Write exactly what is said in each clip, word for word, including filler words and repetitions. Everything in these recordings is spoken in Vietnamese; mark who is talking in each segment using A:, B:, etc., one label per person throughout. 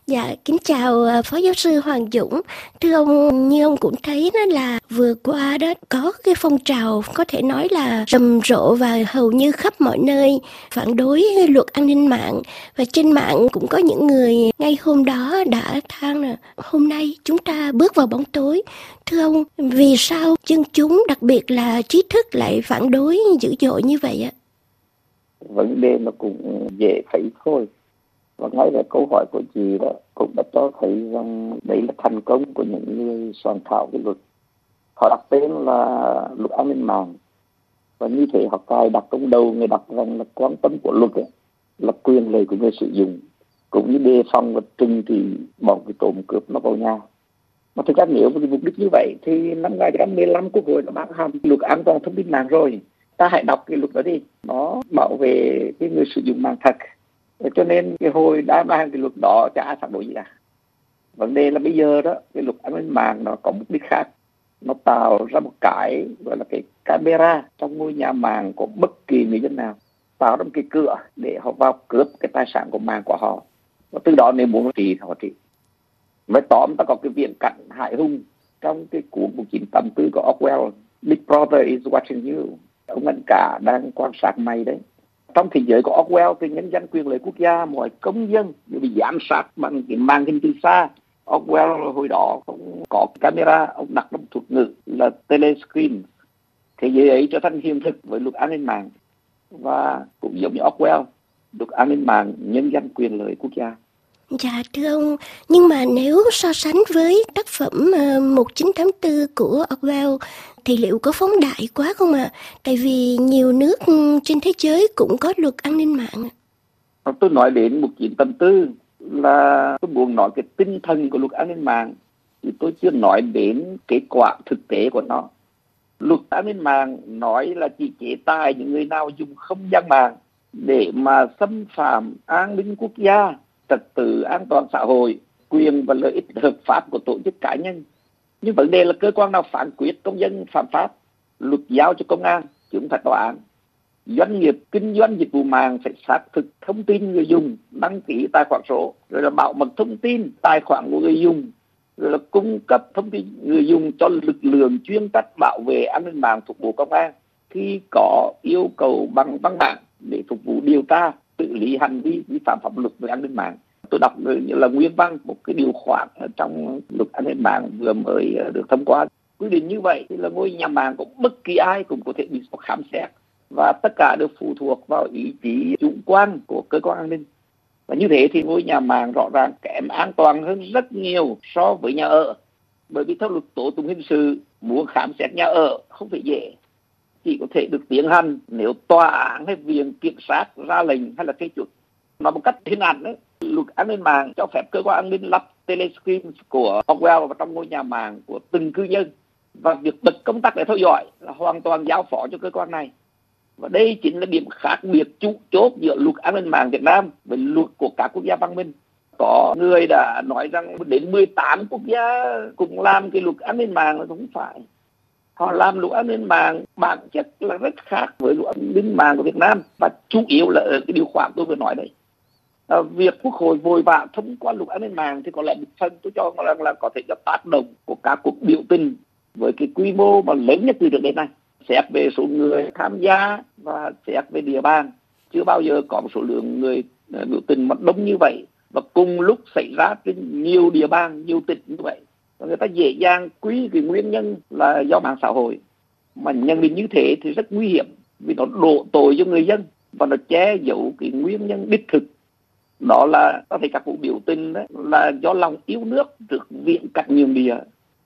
A: Dạ, kính chào à, Phó Giáo sư Hoàng Dũng. Thưa ông, như ông cũng thấy đó là vừa qua đó có cái phong trào có thể nói là rầm rộ và hầu như khắp mọi nơi phản đối luật an ninh mạng. Và trên mạng cũng có những người ngay hôm đó đã than là hôm nay chúng ta bước vào bóng tối. Thưa ông, vì sao dân chúng, đặc biệt là trí thức lại phản đối dữ dội như vậy ạ?
B: Vấn đề nó cũng dễ thấy thôi. Và ngay là câu hỏi của chị đó cũng đã cho thấy rằng đấy là thành công của những người soạn thảo cái luật. Họ đặt tên là luật an ninh mạng, và như thế họ cài đặt trong đầu người đọc rằng là quan tâm của luật ấy, là quyền lợi của người sử dụng, cũng như đề phòng và trừng trị bọn cái trộm cướp nó vào nhà. Mà thực ra nếu với mục đích như vậy thì năm hai không một lăm Quốc hội đã ban hành luật an toàn thông tin mạng rồi. Ta hãy đọc cái luật đó đi, nó bảo vệ cái người sử dụng mạng thật. Cho nên cái hồi đã ban cái luật đó chả ai phản đối gì cả. Vấn đề là bây giờ đó, cái luật an ninh mạng nó có mục đích khác. Nó tạo ra một cái gọi là cái camera trong ngôi nhà mạng của bất kỳ người dân nào, tạo ra một cái cửa để họ vào cướp cái tài sản của mạng của họ. Và từ đó nếu muốn trị thì họ trị. Nói tóm, ta có cái viễn cảnh hại hùng trong cái cuốn một nghìn chín trăm tám mươi tư của Orwell, Big Brother is watching you. Ông anh cả đang quan sát mày đấy. Trong thế giới của Orwell thì nhân dân quyền lợi quốc gia, mọi công dân đều bị giám sát bằng cái màn hình từ xa. Orwell hồi đó cũng có camera, ông đặt một thuật ngữ là telescreen. Thế giới ấy trở thành hiện thực với luật an ninh mạng. Và cũng giống như Orwell, luật an ninh mạng nhân dân quyền lợi quốc gia.
A: Dạ thưa ông, nhưng mà nếu so sánh với tác phẩm một nghìn chín trăm tám mươi tư của Orwell thì liệu có phóng đại quá không ạ? À? Tại vì nhiều nước trên thế giới cũng có luật an ninh mạng.
B: Tôi nói đến một nghìn chín trăm tám mươi tư là tôi muốn nói cái tinh thần của luật an ninh mạng, thì tôi chưa nói đến kết quả thực tế của nó. Luật an ninh mạng nói là chỉ chế tài những người nào dùng không gian mạng để mà xâm phạm an ninh quốc gia, trật tự an toàn xã hội, quyền và lợi ích hợp pháp của tổ chức cá nhân. Nhưng vấn đề là cơ quan nào phán quyết công dân phạm pháp? Luật giao cho công an, chứ không phải tòa án. Doanh nghiệp kinh doanh dịch vụ mạng phải xác thực thông tin người dùng, đăng ký tài khoản số, rồi là bảo mật thông tin tài khoản của người dùng, rồi là cung cấp thông tin người dùng cho lực lượng chuyên trách bảo vệ an ninh mạng thuộc Bộ Công an khi có yêu cầu bằng văn bản để phục vụ điều tra xử lý hành vi vi phạm pháp luật về an ninh mạng. Tôi đọc như là nguyên văn một cái điều khoản trong luật an ninh mạng vừa mới được thông qua, quy định như vậy thì là ngôi nhà mạng của bất kỳ ai cũng có thể bị khám xét, và tất cả đều phụ thuộc vào ý chí chủ quan của cơ quan an ninh. Và như thế thì ngôi nhà mạng rõ ràng kém an toàn hơn rất nhiều so với nhà ở. Bởi vì theo luật tố tụng hình sự, muốn khám xét nhà ở không phải dễ, chỉ có thể được tiến hành nếu tòa án hay viện kiểm sát ra lệnh hay là phê chuẩn. Nói một cách hình ảnh đấy, luật an ninh mạng cho phép cơ quan an ninh lắp telescreen của Orwell vào trong ngôi nhà mạng của từng cư dân, và việc bật công tắc để theo dõi là hoàn toàn giao phó cho cơ quan này. Và đây chính là điểm khác biệt chủ chốt giữa luật an ninh mạng Việt Nam với luật của các quốc gia văn minh. Có người đã nói rằng đến mười tám quốc gia cùng làm cái luật an ninh mạng là không phải. Họ làm luật an ninh mạng bản chất là rất khác với luật an ninh mạng của Việt Nam, và chủ yếu là ở cái điều khoản tôi vừa nói đấy. À, việc Quốc hội vội vã thông qua luật an ninh mạng thì có lẽ một phần tôi cho rằng là có thể là tác động của các cuộc biểu tình với cái quy mô mà lớn nhất từ trước đến nay. Xét về số người tham gia và xét về địa bàn, chưa bao giờ có một số lượng người biểu tình mà đông như vậy và cùng lúc xảy ra trên nhiều địa bàn, nhiều tỉnh như vậy. Và người ta dễ dàng quy cái nguyên nhân là do mạng xã hội. Mà nhận định như thế thì rất nguy hiểm, vì nó đổ tội cho người dân và nó che giấu cái nguyên nhân đích thực. Đó là có thể các vụ biểu tình đó là do lòng yêu nước trước viễn cảnh nhường địa.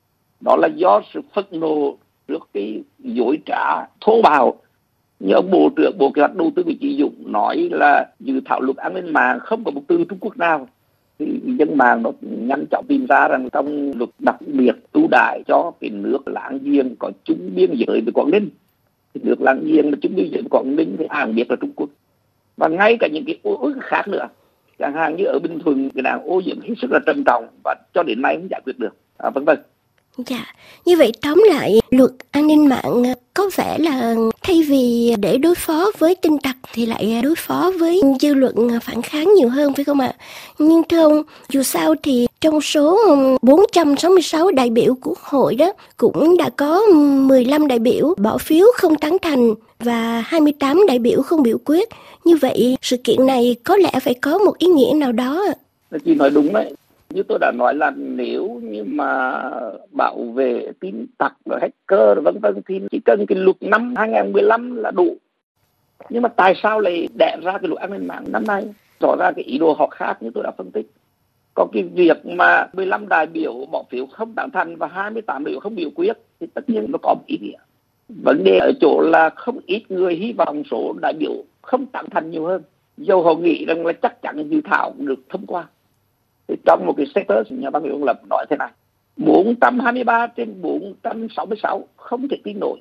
B: Đó là do sự phẫn nộ trước cái dối trá thô bạo. Như ông Bộ trưởng Bộ Kế hoạch Đầu tư của chị Dũng nói là dự thảo luật an ninh mạng không có một từ Trung Quốc nào. Thì dân mạng nó nhanh chóng tìm ra rằng trong luật đặc biệt ưu đãi cho cái nước láng giềng có chung biên giới với Quảng Ninh. Cái nước láng giềng mà chung biên giới với Quảng Ninh thì hàng biết là Trung Quốc. Và ngay cả những cái ô ước khác nữa. Chẳng hạn như ở Bình Thuận, cái nạn ô nhiễm hết sức là trầm trọng và cho đến nay không giải quyết được. À, vân vân.
A: Dạ, như vậy tóm lại luật an ninh mạng có vẻ là thay vì để đối phó với tin tặc thì lại đối phó với dư luận phản kháng nhiều hơn, phải không ạ? Nhưng thưa ông, dù sao thì trong số bốn trăm sáu mươi sáu đại biểu của Quốc hội đó cũng đã có mười lăm đại biểu bỏ phiếu không tán thành và hai mươi tám đại biểu không biểu quyết. Như vậy sự kiện này có lẽ phải có một ý nghĩa nào đó.
B: Chị nói đúng đấy. Như tôi đã nói là nếu như mà bảo vệ tin tặc và hacker vân vân thì chỉ cần cái luật năm hai không một lăm là đủ. Nhưng mà tại sao lại đẻ ra cái luật an ninh mạng năm nay? Rõ ra cái ý đồ họ khác như tôi đã phân tích. Còn cái việc mà mười lăm đại biểu bỏ phiếu không tán thành và hai mươi tám đại biểu không biểu quyết thì tất nhiên nó có một ý nghĩa. Vấn đề ở chỗ là không ít người hy vọng số đại biểu không tán thành nhiều hơn. Dầu họ nghĩ rằng là chắc chắn dự thảo được thông qua. Thì trong một cái status nhà bác Nguyễn Lập nói thế này: bốn trăm hai mươi ba trên bốn trăm sáu mươi sáu không thể tin nổi.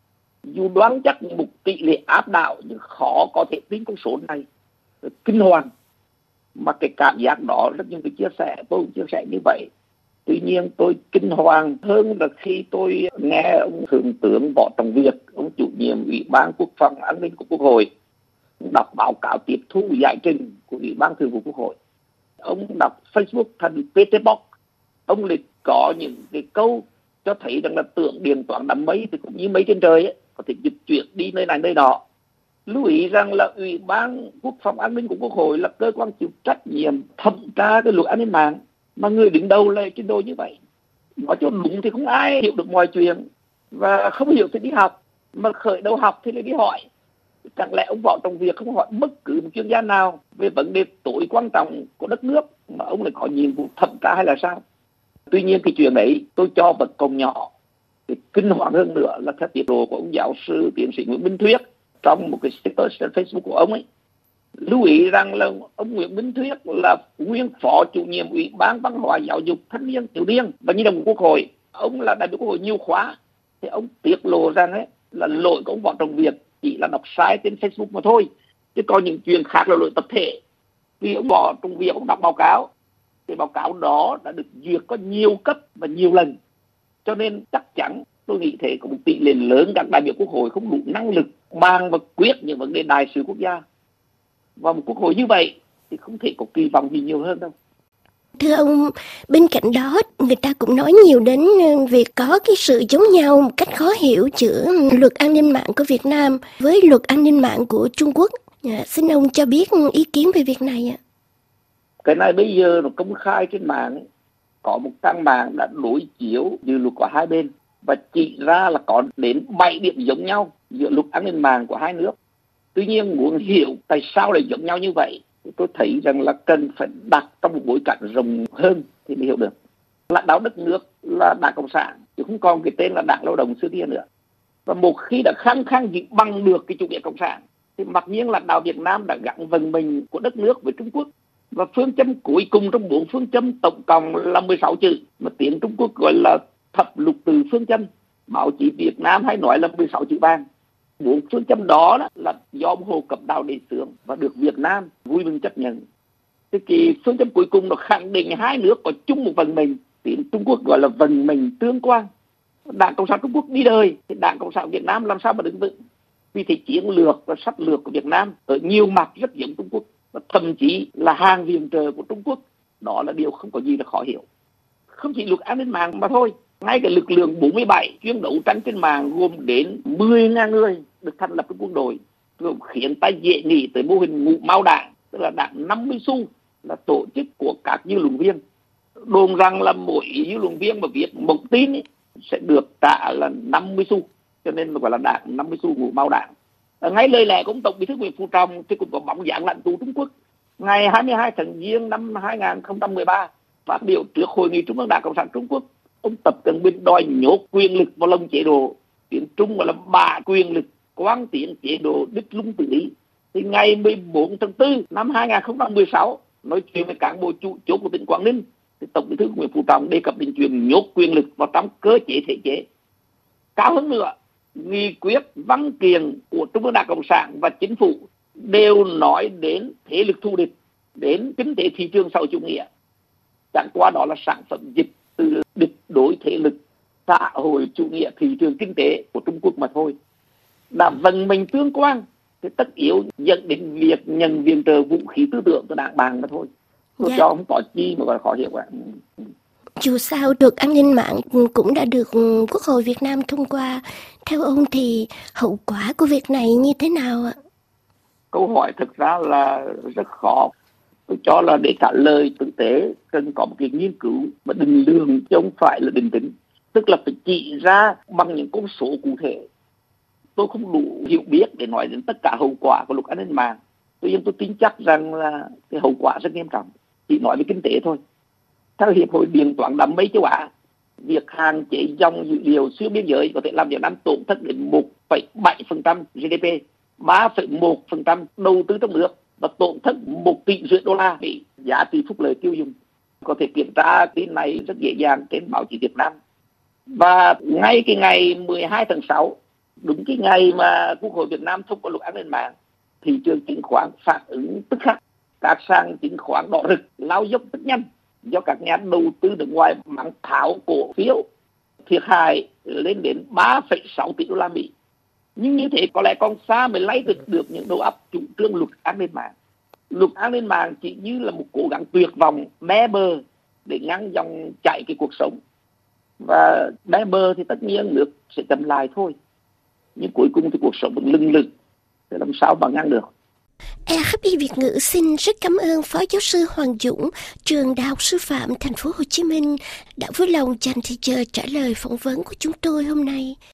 B: Dù đoán chắc một tỷ lệ áp đảo nhưng khó có thể tin con số này. Kinh hoàng. Mà cái cảm giác đó rất nhiều người chia sẻ, tôi cũng chia sẻ như vậy. Tuy nhiên tôi kinh hoàng hơn là khi tôi nghe ông Thượng tướng Võ Trọng Việt, ông chủ nhiệm Ủy ban Quốc phòng An ninh của Quốc hội, đọc báo cáo tiếp thu giải trình của Ủy ban Thường vụ Quốc hội. Ông đọc Facebook thành pê tê Box, ông lại có những cái câu cho thấy rằng là tượng điện toán đám mây thì cũng như mây trên trời ấy, có thể dịch chuyển đi nơi này nơi đó. Lưu ý rằng là Ủy ban Quốc phòng An ninh của Quốc hội là cơ quan chịu trách nhiệm thẩm tra cái luật an ninh mạng, mà người đứng đầu là trên đôi như vậy. Nói cho đúng thì không ai hiểu được mọi chuyện, và không hiểu thì đi học, mà khởi đầu học thì lại đi hỏi. Chẳng lẽ ông Võ Trọng Việt không hỏi bất cứ một chuyên gia nào về vấn đề tối quan trọng của đất nước mà ông lại có nhiệm vụ thẩm tra hay là sao? Tuy nhiên cái chuyện đấy tôi cho vẫn còn nhỏ. Thì kinh hoàng hơn nữa là theo tiết lộ của ông giáo sư tiến sĩ Nguyễn Minh Thuyết trong một cái status trên Facebook của ông ấy, lưu ý rằng là ông Nguyễn Minh Thuyết là nguyên phó chủ nhiệm Ủy ban Văn hóa Giáo dục Thanh niên Thiếu niên và Nhi đồng của Quốc hội, ông là đại biểu Quốc hội nhiều khóa, thì ông tiết lộ rằng ấy là lỗi của ông Võ Trọng Việt chỉ là đọc sai trên Facebook mà thôi, chứ còn những chuyện khác là lỗi tập thể. Vì ông Võ Trọng Việt ông đọc báo cáo, thì báo cáo đó đã được duyệt có nhiều cấp và nhiều lần, cho nên chắc chắn tôi nghĩ thế có một tỷ lệ lớn các đại biểu Quốc hội không đủ năng lực bàn và quyết những vấn đề đại sự quốc gia. Và một Quốc hội như vậy thì không thể có kỳ vọng gì nhiều hơn đâu.
A: Thưa ông, bên cạnh đó người ta cũng nói nhiều đến việc có cái sự giống nhau một cách khó hiểu giữa luật an ninh mạng của Việt Nam với luật an ninh mạng của Trung Quốc. À, xin ông cho biết ý kiến về việc này ạ.
B: Cái này bây giờ nó công khai trên mạng, có một trang mạng đã đối chiếu dự luật của hai bên và chỉ ra là có đến bảy điểm giống nhau giữa luật an ninh mạng của hai nước. Tuy nhiên muốn hiểu tại sao lại giống nhau như vậy, tôi thấy rằng là cần phải đặt trong một bối cảnh rộng hơn thì mới hiểu được. Lãnh đạo đất nước là Đảng Cộng sản, chứ không còn cái tên là Đảng Lao động xưa kia nữa. Và một khi đã khăng khăng giữ bằng được cái chủ nghĩa cộng sản, thì mặc nhiên lãnh đạo Việt Nam đã gắn vận mình của đất nước với Trung Quốc. Và phương châm cuối cùng trong bốn phương châm tổng cộng là mười sáu chữ, mà tiếng Trung Quốc gọi là thập lục từ phương châm. Báo chí Việt Nam hay nói là mười sáu chữ vàng. Bốn phương châm đó, đó là do ông Hồ Cẩm Đào đề xướng và được Việt Nam vui mừng chấp nhận. Thế thì phương châm cuối cùng nó khẳng định hai nước có chung một vận mệnh, tiếng Trung Quốc gọi là vận mệnh tương quan. Đảng Cộng sản Trung Quốc đi đời thì Đảng Cộng sản Việt Nam làm sao mà đứng vững? Vì thế chiến lược và sách lược của Việt Nam ở nhiều mặt rất giống Trung Quốc, và thậm chí là hàng viện trợ của Trung Quốc. Đó là điều không có gì là khó hiểu. Không chỉ luật an ninh mạng mà thôi, ngay cả lực lượng bốn mươi bảy chuyên đấu tranh trên mạng gồm đến mười nghìn người được thành lập trong quân đội, khiến ta dễ nghĩ tới mô hình ngũ mao đảng, tức là đảng năm mươi xu, là tổ chức của các dư luận viên. Đồn rằng là mỗi dư luận viên mà viết một tin ấy, sẽ được trả là năm mươi xu, cho nên gọi là đảng năm mươi xu ngũ mao đảng. Ở ngay lời lẽ của ông Tổng Bí thư Nguyễn Phú Trọng thì cũng có bóng dáng lãnh tụ Trung Quốc. Ngày hai mươi hai tháng Giêng năm hai nghìn không trăm mười ba, phát biểu trước hội nghị Trung ương Đảng Cộng sản Trung Quốc, ông Tập Cận Bình đòi nhốt quyền lực vào lòng chế độ, tiếng Trung gọi là bả quyền lực, quán tiến chế độ đích lung tự lý. Thì ngày mười bốn tháng tư năm hai nghìn không trăm mười sáu, nói chuyện với cán bộ chủ chốt của tỉnh Quảng Ninh, thì Tổng Bí thư Nguyễn Phú Trọng đề cập đến chuyện nhốt quyền lực vào trong cơ chế thể chế. Cao hơn nữa, nghị quyết văn kiện của Trung ương Đảng Cộng sản và chính phủ đều nói đến thế lực thù địch, đến kinh tế thị trường xã hội chủ nghĩa. Chẳng qua đó là sản phẩm dịch từ địch đối thế lực, xã hội chủ nghĩa thị trường kinh tế của Trung Quốc mà thôi. Đã vận mình tương quan thì tất yếu dẫn đến việc nhận viện trợ vũ khí tư tưởng từ Đảng Bàn mà thôi. Tôi dạ. cho không có chi mà còn khó hiểu ạ.
A: Dù sao luật an ninh mạng cũng đã được Quốc hội Việt Nam thông qua. Theo ông thì hậu quả của việc này như thế nào ạ?
B: Câu hỏi thực ra là rất khó. Tôi cho là để trả lời thực tế cần có một cái nghiên cứu và định lượng chứ không phải là định tính. Tức là phải chỉ ra bằng những con số cụ thể. Tôi không đủ hiểu biết để nói đến tất cả hậu quả của luật an ninh mạng. Tuy nhiên tôi tin chắc rằng là cái hậu quả rất nghiêm trọng. Chỉ nói về kinh tế thôi. Theo Hiệp hội Điện toán đám mây châu Á, việc hạn chế dòng dữ liệu xuyên biên giới có thể làm Việt Nam tổn thất đến một phẩy bảy phần trăm giê đê pê, ba phẩy một phần trăm đầu tư trong nước và tổn thất một tỷ rưỡi đô la Mỹ giá trị phúc lợi tiêu dùng. Có thể kiểm tra tin này rất dễ dàng trên báo chí Việt Nam. Và ngay cái ngày mười hai tháng sáu, đúng cái ngày mà Quốc hội Việt Nam thông qua luật an ninh mạng, thị trường chứng khoán phản ứng tức khắc. Các sàn chứng khoán đỏ rực lao dốc rất nhanh do các nhà đầu tư nước ngoài mang tháo cổ phiếu, thiệt hại lên đến ba phẩy sáu tỷ đô la Mỹ. Nhưng như thế có lẽ còn xa mới lấy được, được những đầu óc chủ trương luật an ninh mạng. Luật an ninh mạng chỉ như là một cố gắng tuyệt vọng bé bơ để ngăn dòng chảy cái cuộc sống. Và bé bơ thì tất nhiên nước sẽ chậm lại thôi. Nhưng cuối cùng thì cuộc sống vẫn lưng lừng. Thì làm sao mà ngăn được?
A: e hát pê Việt ngữ xin rất cảm ơn Phó Giáo sư Hoàng Dũng, trường Đại học Sư phạm Thành phố Hồ Chí Minh đã vui lòng dành thời giờ trả lời phỏng vấn của chúng tôi hôm nay.